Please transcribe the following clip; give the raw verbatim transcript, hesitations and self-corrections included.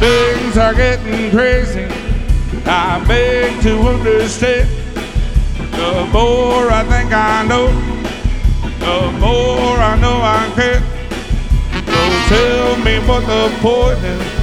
Things are getting crazy. I beg to understand. The more I think I know, the more I know I can. So tell me what the point is.